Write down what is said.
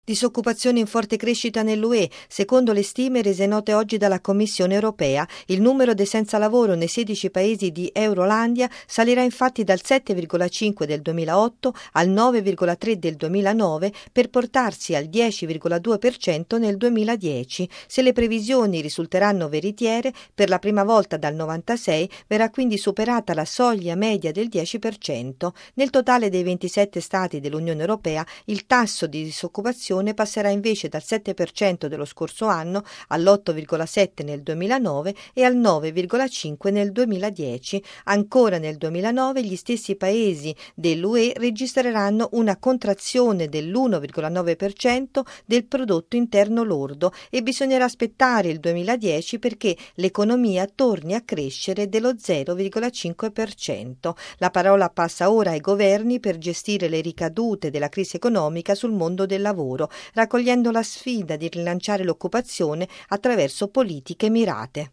Disoccupazione in forte crescita nell'UE. Secondo le stime rese note oggi dalla Commissione europea, il numero dei senza lavoro nei 16 paesi di Eurolandia salirà infatti dal 7,5 del 2008 al 9,3 del 2009 per portarsi al 10,2% nel 2010. Se le previsioni risulteranno veritiere, per la prima volta dal 96 verrà quindi superata la soglia media del 10%. Nel totale dei 27 stati dell'Unione Europea il tasso di disoccupazione passerà invece dal 7% dello scorso anno all'8,7 nel 2009 e al 9,5 nel 2010. Ancora nel 2009 gli stessi paesi dell'UE registreranno una contrazione dell'1,9% del prodotto interno lordo e bisognerà aspettare il 2010 perché l'economia torni a crescere dello 0,5%. La parola passa ora ai governi per gestire le ricadute della crisi economica sul mondo del lavoro, raccogliendo la sfida di rilanciare l'occupazione attraverso politiche mirate.